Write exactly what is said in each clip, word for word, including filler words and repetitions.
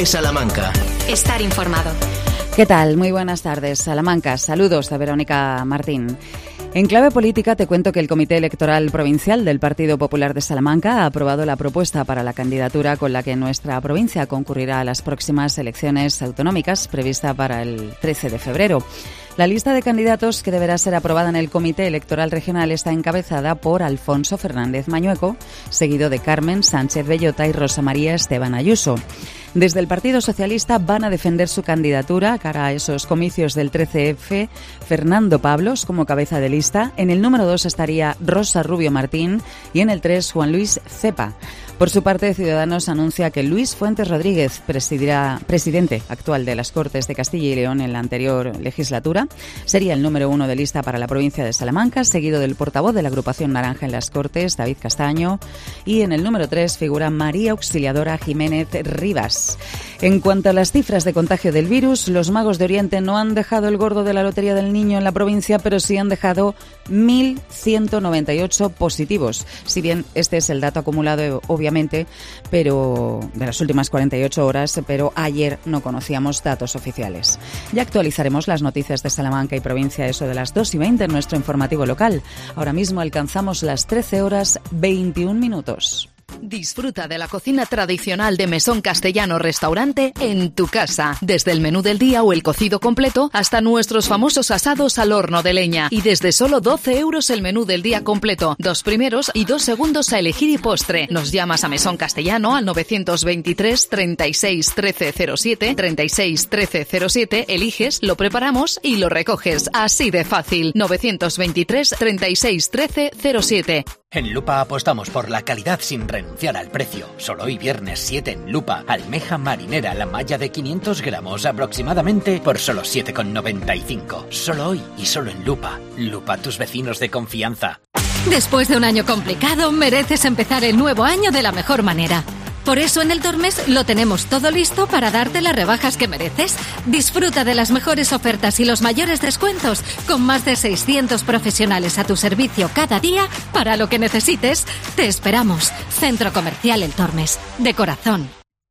de Salamanca. Estar informado. ¿Qué tal? Muy buenas tardes, Salamanca. Saludos de Verónica Martín. En clave política te cuento que el Comité Electoral Provincial del Partido Popular de Salamanca ha aprobado la propuesta para la candidatura con la que nuestra provincia concurrirá a las próximas elecciones autonómicas prevista para el trece de febrero. La lista de candidatos que deberá ser aprobada en el Comité Electoral Regional está encabezada por Alfonso Fernández Mañueco, seguido de Carmen Sánchez Bellota y Rosa María Esteban Ayuso. Desde el Partido Socialista van a defender su candidatura cara a esos comicios del trece efe Fernando Pablos como cabeza de lista. En el número dos estaría Rosa Rubio Martín y en el tres Juan Luis Cepa. Por su parte, Ciudadanos anuncia que Luis Fuentes Rodríguez presidirá, presidente actual de las Cortes de Castilla y León en la anterior legislatura. Sería el número uno de lista para la provincia de Salamanca, seguido del portavoz de la agrupación Naranja en las Cortes, David Castaño. Y en el número tres figura María Auxiliadora Jiménez Rivas. En cuanto a las cifras de contagio del virus, los magos de Oriente no han dejado el gordo de la Lotería del Niño en la provincia, pero sí han dejado mil ciento noventa y ocho positivos. Si bien este es el dato acumulado, obviamente, pero de las últimas cuarenta y ocho horas, pero ayer no conocíamos datos oficiales. Ya actualizaremos las noticias de Salamanca y provincia a eso de las dos y veinte en nuestro informativo local. Ahora mismo alcanzamos las trece horas veintiún minutos. Disfruta de la cocina tradicional de Mesón Castellano Restaurante en tu casa. Desde el menú del día o el cocido completo hasta nuestros famosos asados al horno de leña. Y desde solo doce euros el menú del día completo. Dos primeros y dos segundos a elegir y postre. Nos llamas a Mesón Castellano al novecientos veintitrés treinta y seis trece cero siete, treinta y seis trece cero siete, eliges, lo preparamos y lo recoges. Así de fácil. novecientos veintitrés treinta y seis trece cero siete. En Lupa apostamos por la calidad sin renunciar al precio. Solo hoy viernes siete en Lupa. Almeja marinera, la malla de quinientos gramos aproximadamente por solo siete con noventa y cinco. Solo hoy y solo en Lupa. Lupa, tus vecinos de confianza. Después de un año complicado, mereces empezar el nuevo año de la mejor manera. Por eso en el Tormes lo tenemos todo listo para darte las rebajas que mereces. Disfruta de las mejores ofertas y los mayores descuentos con más de seiscientos profesionales a tu servicio cada día para lo que necesites. Te esperamos. Centro Comercial El Tormes. De corazón.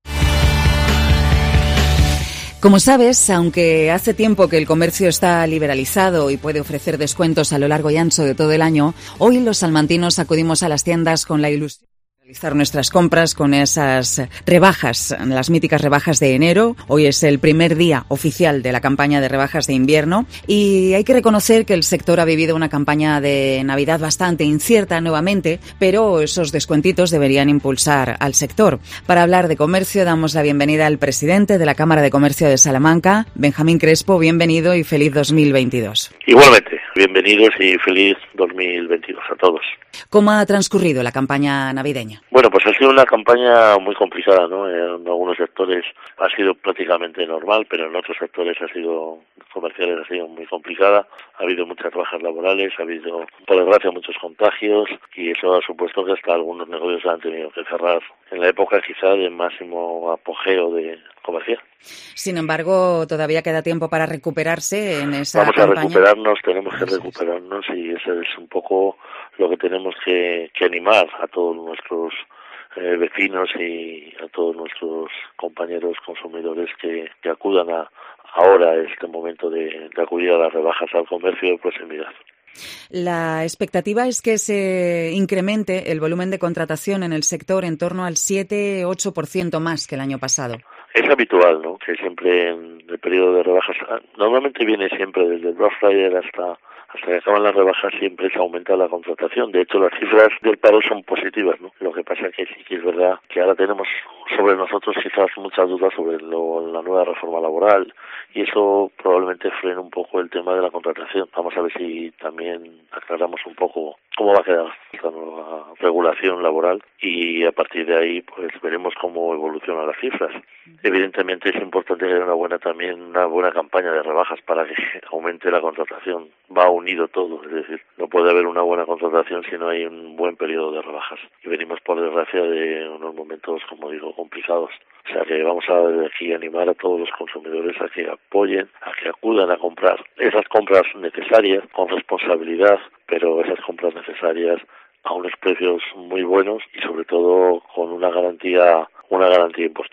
Como sabes, aunque hace tiempo que el comercio está liberalizado y puede ofrecer descuentos a lo largo y ancho de todo el año, hoy los salmantinos acudimos a las tiendas con la ilusión realizar nuestras compras con esas rebajas, las míticas rebajas de enero. Hoy es el primer día oficial de la campaña de rebajas de invierno y hay que reconocer que el sector ha vivido una campaña de Navidad bastante incierta nuevamente, pero esos descuentitos deberían impulsar al sector. Para hablar de comercio damos la bienvenida al presidente de la Cámara de Comercio de Salamanca, Benjamín Crespo. Bienvenido y feliz dos mil veintidós. Igualmente, bienvenidos y feliz dos mil veintidós a todos. ¿Cómo ha transcurrido la campaña navideña? Bueno, pues ha sido una campaña muy complicada, ¿no? En algunos sectores ha sido prácticamente normal, pero en otros sectores ha sido comerciales ha sido muy complicada. Ha habido muchas bajas laborales, ha habido, por desgracia, muchos contagios y eso ha supuesto que hasta algunos negocios han tenido que cerrar en la época quizá de máximo apogeo de comercial. Sin embargo, todavía queda tiempo para recuperarse en esa Vamos campaña. a recuperarnos, tenemos que recuperarnos y eso es un poco lo que tenemos que, que animar a todos nuestros eh, vecinos y a todos nuestros compañeros consumidores que, que acudan a ahora, este momento de, de acudir a las rebajas al comercio de proximidad. La expectativa es que se incremente el volumen de contratación en el sector en torno al siete ocho por ciento más que el año pasado. Es habitual, ¿no?, que siempre en el periodo de rebajas, normalmente viene siempre desde el Black Friday hasta hasta que acaban las rebajas, siempre se aumenta la contratación. De hecho, las cifras del paro son positivas, ¿no? Lo que pasa es que sí que es verdad que ahora tenemos sobre nosotros quizás muchas dudas sobre lo, la nueva reforma laboral y eso probablemente frene un poco el tema de la contratación. Vamos a ver si también aclaramos un poco cómo va a quedar la nueva regulación laboral y a partir de ahí pues veremos cómo evolucionan las cifras. Evidentemente es importante que haya una buena también una buena campaña de rebajas para que aumente la contratación. Va unido todo, es decir, no puede haber una buena contratación si no hay un buen periodo de rebajas. Y venimos por desgracia de unos momentos, como digo, complicados. O sea que vamos a desde aquí animar a todos los consumidores a que apoyen, a que acudan a comprar esas compras necesarias con responsabilidad, pero esas compras necesarias a unos precios muy buenos y sobre todo con una garantía una garantía importante.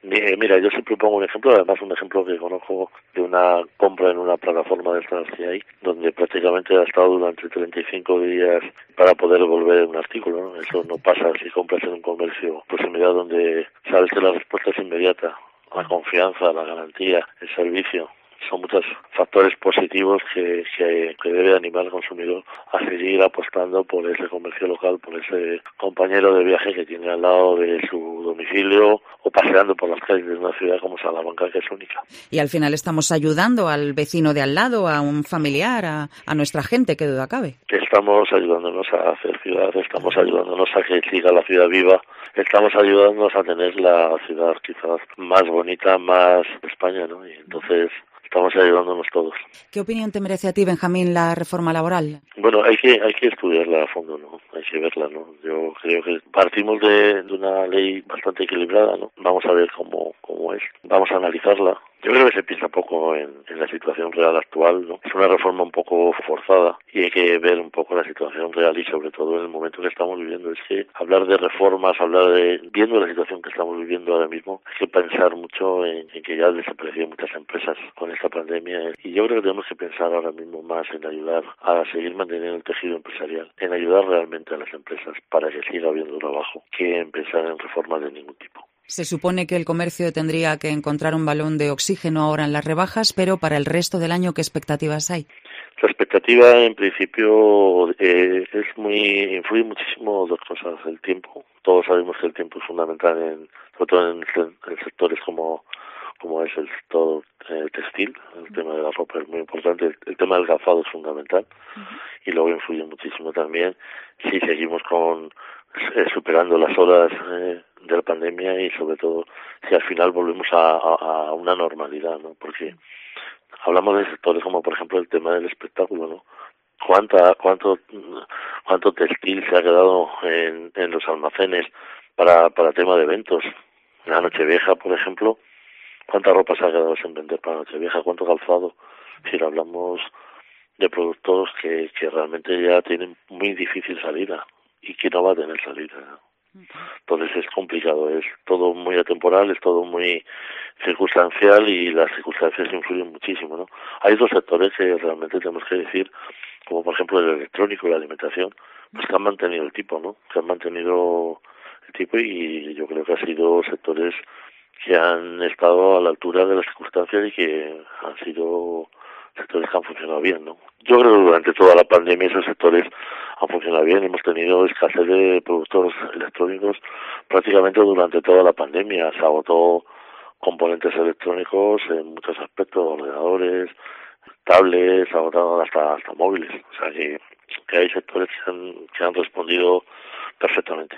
Mira, yo siempre pongo un ejemplo, además un ejemplo que conozco de una compra en una plataforma de estas que hay, donde prácticamente ha estado durante treinta y cinco días para poder devolver un artículo, ¿no? Eso no pasa si compras en un comercio proximidad donde sabes que la respuesta es inmediata, la confianza, la garantía, el servicio. Son muchos factores positivos que, que, que debe animar al consumidor a seguir apostando por ese comercio local, por ese compañero de viaje que tiene al lado de su domicilio o paseando por las calles de una ciudad como Salamanca, que es única. Y al final estamos ayudando al vecino de al lado, a un familiar, a, a nuestra gente, que duda cabe. Estamos ayudándonos a hacer ciudad, estamos ayudándonos a que siga la ciudad viva, estamos ayudándonos a tener la ciudad quizás más bonita, más de España, ¿no? Y entonces estamos ayudándonos todos. ¿Qué opinión te merece a ti, Benjamín, la reforma laboral? Bueno, hay que hay que estudiarla a fondo, ¿no? Hay que verla, ¿no? Yo creo que partimos de, de una ley bastante equilibrada, ¿no? Vamos a ver cómo cómo es, vamos a analizarla. Yo creo que se piensa poco en, en la situación real actual, ¿no? Es una reforma un poco forzada y hay que ver un poco la situación real y sobre todo en el momento que estamos viviendo. Es que hablar de reformas, hablar de... Viendo la situación que estamos viviendo ahora mismo, hay que pensar mucho en, en que ya han desaparecido muchas empresas con esta pandemia y yo creo que tenemos que pensar ahora mismo más en ayudar a seguir manteniendo el tejido empresarial, en ayudar realmente a las empresas para que siga habiendo trabajo, que en pensar en reformas de ningún tipo. Se supone que el comercio tendría que encontrar un balón de oxígeno ahora en las rebajas, pero para el resto del año, ¿qué expectativas hay? La expectativa, en principio, eh, es muy influye muchísimo dos cosas. El tiempo. Todos sabemos que el tiempo es fundamental, en, sobre todo en, en sectores como como es el sector eh, textil. El tema de la ropa es muy importante. El, el tema del calzado es fundamental. Uh-huh. Y luego influye muchísimo también si seguimos con eh, superando las horas eh, de la pandemia y sobre todo si al final volvemos a, a, a una normalidad, ¿no? Porque hablamos de sectores como por ejemplo el tema del espectáculo, ¿no? ¿Cuánta, cuánto, cuánto textil se ha quedado en, en los almacenes para, para tema de eventos? La Nochevieja, por ejemplo, ¿cuánta ropa se ha quedado sin vender para Nochevieja? ¿Cuánto calzado? Si hablamos de productos que, que realmente ya tienen muy difícil salida y que no va a tener salida, ¿no? Entonces es complicado, es todo muy atemporal, es todo muy circunstancial y las circunstancias influyen muchísimo, ¿no? Hay dos sectores que realmente tenemos que decir, como por ejemplo el electrónico y la alimentación, pues que han mantenido el tipo, ¿no? Que han mantenido el tipo y yo creo que han sido sectores que han estado a la altura de las circunstancias y que han sido sectores que han funcionado bien, ¿no? Yo creo que durante toda la pandemia esos sectores han funcionado bien. Hemos tenido escasez de productos electrónicos prácticamente durante toda la pandemia. Se agotó componentes electrónicos en muchos aspectos, ordenadores, tablets, se agotaron hasta, hasta móviles. O sea que, que hay sectores que han, que han respondido perfectamente.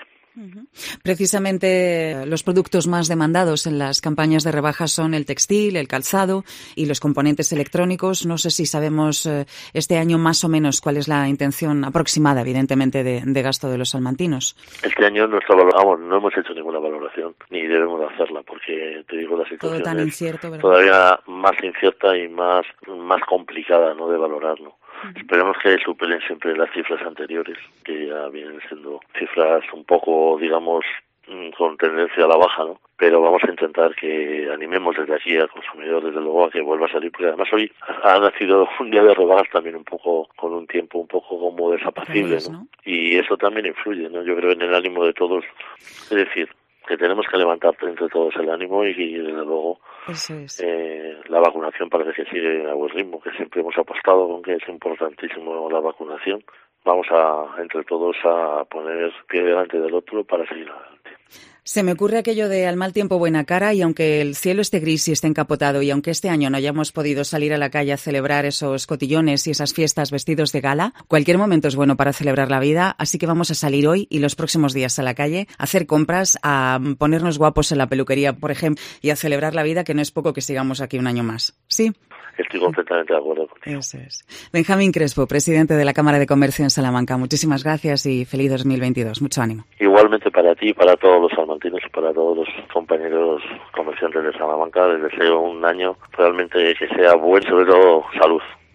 Precisamente los productos más demandados en las campañas de rebajas son el textil, el calzado y los componentes electrónicos. No sé si sabemos eh, este año más o menos cuál es la intención aproximada, evidentemente, de, de gasto de los salmantinos. Este año no, está, vamos, no hemos hecho ninguna valoración, ni debemos hacerla, porque te digo, la situación Todo tan es incierto, ¿verdad? Todavía más incierta y más, más complicada, ¿no?, de valorarlo. Uh-huh. Esperemos que superen siempre las cifras anteriores, que ya vienen siendo cifras un poco, digamos, con tendencia a la baja, ¿no? Pero vamos a intentar que animemos desde aquí al consumidor, desde luego, a que vuelva a salir, porque además hoy ha nacido un día de rebajas también un poco, con un tiempo un poco como desapacible, ¿no? ¿no? Y eso también influye, ¿no? Yo creo en el ánimo de todos, es decir, que tenemos que levantar entre todos el ánimo y, y desde luego, Eso es. eh, la vacunación parece que sigue a buen ritmo, que siempre hemos apostado con que es importantísimo la vacunación. Vamos a, entre todos, a poner pie delante del otro para seguir adelante. Se me ocurre aquello de al mal tiempo buena cara, y aunque el cielo esté gris y esté encapotado, y aunque este año no hayamos podido salir a la calle a celebrar esos cotillones y esas fiestas vestidos de gala, cualquier momento es bueno para celebrar la vida, así que vamos a salir hoy y los próximos días a la calle, a hacer compras, a ponernos guapos en la peluquería, por ejemplo, y a celebrar la vida, que no es poco que sigamos aquí un año más. ¿Sí? Estoy completamente de acuerdo contigo. Eso es. Benjamín Crespo, presidente de la Cámara de Comercio en Salamanca. Muchísimas gracias y feliz dos mil veintidós. Mucho ánimo. Igualmente para ti, para todos los salmantinos y para todos los compañeros comerciantes de Salamanca. Les deseo un año realmente que sea buen, sobre todo salud.